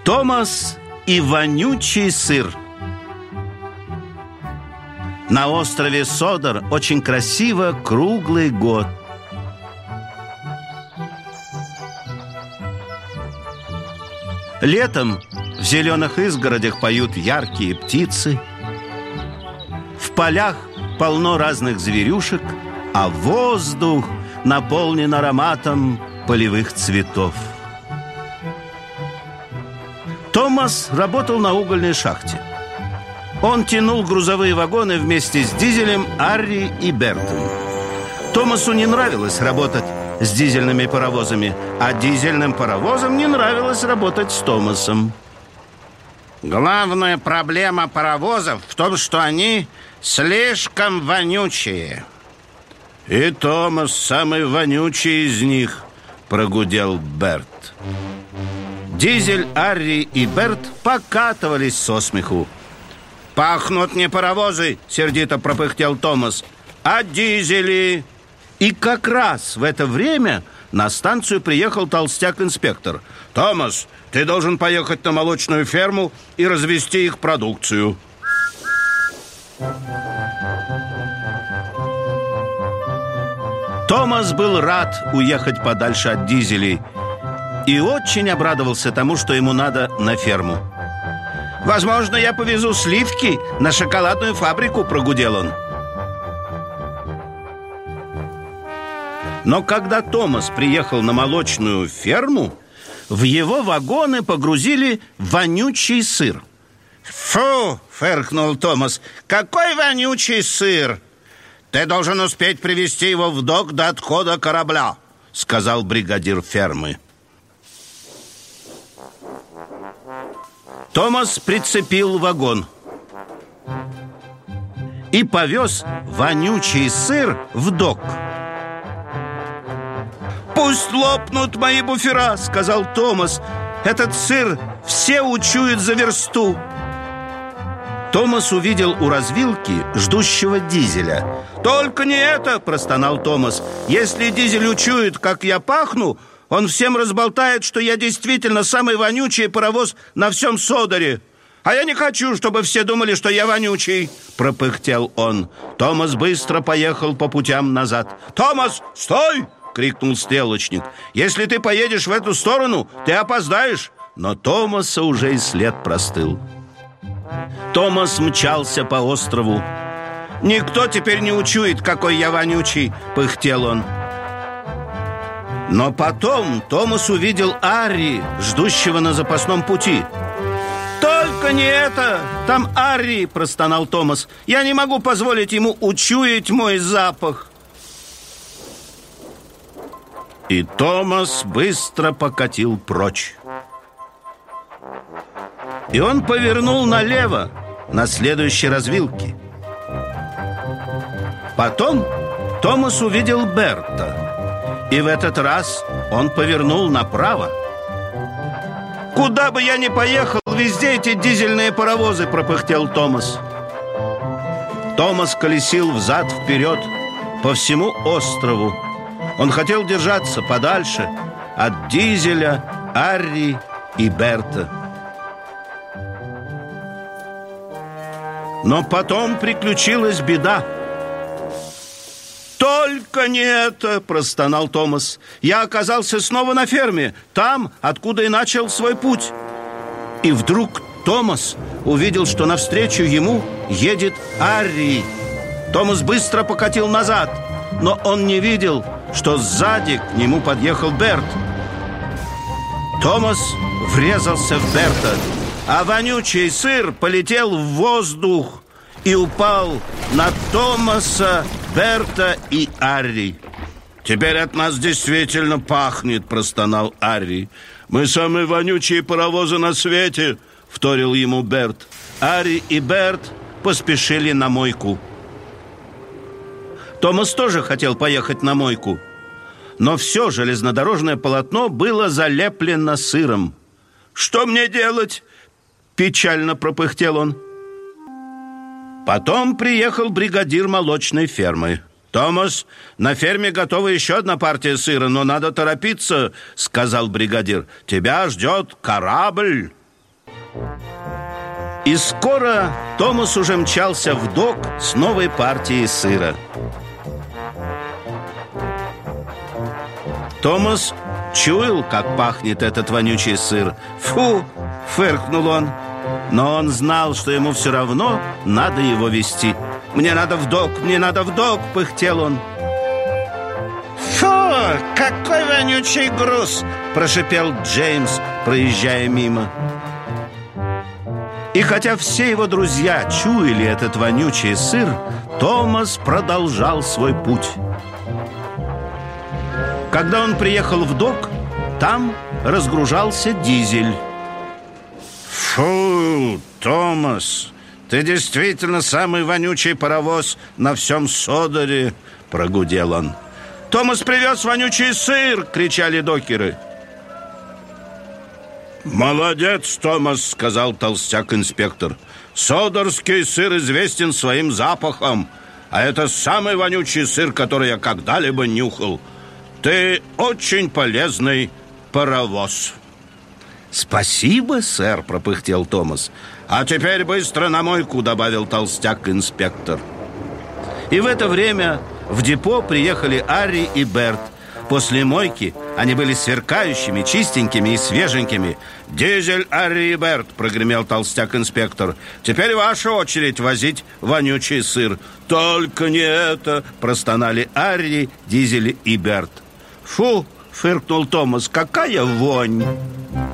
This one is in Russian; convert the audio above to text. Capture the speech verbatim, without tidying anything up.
Томас и вонючий сыр. На острове Содор очень красиво круглый год. Летом в зеленых изгородях поют яркие птицы. В полях полно разных зверюшек, а воздух наполнен ароматом полевых цветов. Томас работал на угольной шахте. Он тянул грузовые вагоны вместе с Дизелем, Арри и Бертом. Томасу не нравилось работать с дизельными паровозами, а дизельным паровозам не нравилось работать с Томасом. Главная проблема паровозов в том, что они слишком вонючие. И Томас самый вонючий из них, прогудел Берт. Дизель, Арри и Берт покатывались со смеху. «Пахнут не паровозы!» — сердито пропыхтел Томас, «а дизели!» И как раз в это время на станцию приехал толстяк-инспектор. «Томас, ты должен поехать на молочную ферму и развести их продукцию». Томас был рад уехать подальше от дизелей и очень обрадовался тому, что ему надо на ферму. «Возможно, я повезу сливки на шоколадную фабрику», — прогудел он. Но когда Томас приехал на молочную ферму, в его вагоны погрузили вонючий сыр. «Фу!» — фыркнул Томас. «Какой вонючий сыр! Ты должен успеть привезти его в док до отхода корабля», — сказал бригадир фермы. Томас прицепил вагон и повез вонючий сыр в док. «Пусть лопнут мои буфера», — сказал Томас. «Этот сыр все учуют за версту». Томас увидел у развилки ждущего Дизеля. «Только не это!» — простонал Томас. «Если Дизель учует, как я пахну, он всем разболтает, что я действительно самый вонючий паровоз на всем Содоре. А я не хочу, чтобы все думали, что я вонючий», — пропыхтел он. Томас быстро поехал по путям назад. «Томас, стой!» — крикнул стрелочник. «Если ты поедешь в эту сторону, ты опоздаешь». Но Томаса уже и след простыл. Томас мчался по острову. «Никто теперь не учует, какой я вонючий», — пыхтел он. Но потом Томас увидел Арри, ждущего на запасном пути. «Только не это! Там Арри!» — простонал Томас. «Я не могу позволить ему учуять мой запах». И Томас быстро покатил прочь. И он повернул налево, на следующей развилке. Потом Томас увидел Берта. И в этот раз он повернул направо. «Куда бы я ни поехал, везде эти дизельные паровозы», — пропыхтел Томас. Томас колесил взад-вперед по всему острову. Он хотел держаться подальше от Дизеля, Арри и Берта. Но потом приключилась беда. «Только не это!» — простонал Томас. «Я оказался снова на ферме, там, откуда и начал свой путь». И вдруг Томас увидел, что навстречу ему едет Арри. Томас быстро покатил назад, но он не видел, что сзади к нему подъехал Берт. Томас врезался в Берта, а вонючий сыр полетел в воздух и упал на Томаса, Берта и Арри. «Теперь от нас действительно пахнет», — простонал Арри. «Мы самые вонючие паровозы на свете», — вторил ему Берт. Арри и Берт поспешили на мойку. Томас тоже хотел поехать на мойку, но все железнодорожное полотно было залеплено сыром. «Что мне делать?» — печально пропыхтел он. Потом приехал бригадир молочной фермы. «Томас, на ферме готова еще одна партия сыра, но надо торопиться», — сказал бригадир. «Тебя ждет корабль». И скоро Томас уже мчался в док с новой партией сыра. Томас чуял, как пахнет этот вонючий сыр. «Фу!» — фыркнул он. Но он знал, что ему все равно надо его везти. «Мне надо в док, мне надо в док!» — пыхтел он. «Фу! Какой вонючий груз!» — прошипел Джеймс, проезжая мимо. И хотя все его друзья чуяли этот вонючий сыр, Томас продолжал свой путь. Когда он приехал в док, там разгружался дизель. «Фу, Томас, ты действительно самый вонючий паровоз на всем Содоре!» — прогудел он. «Томас привез вонючий сыр!» — кричали докеры. «Молодец, Томас!» — сказал толстяк-инспектор. «Содорский сыр известен своим запахом, а это самый вонючий сыр, который я когда-либо нюхал. Ты очень полезный паровоз». «Спасибо, сэр!» — пропыхтел Томас. «А теперь быстро на мойку!» — добавил толстяк-инспектор. И в это время в депо приехали Арри и Берт. После мойки они были сверкающими, чистенькими и свеженькими. «Дизель, Арри и Берт!» — прогремел толстяк-инспектор. «Теперь ваша очередь возить вонючий сыр». «Только не это!» — простонали Арри, Дизель и Берт. «Фу!» — фыркнул Томас. «Какая вонь!»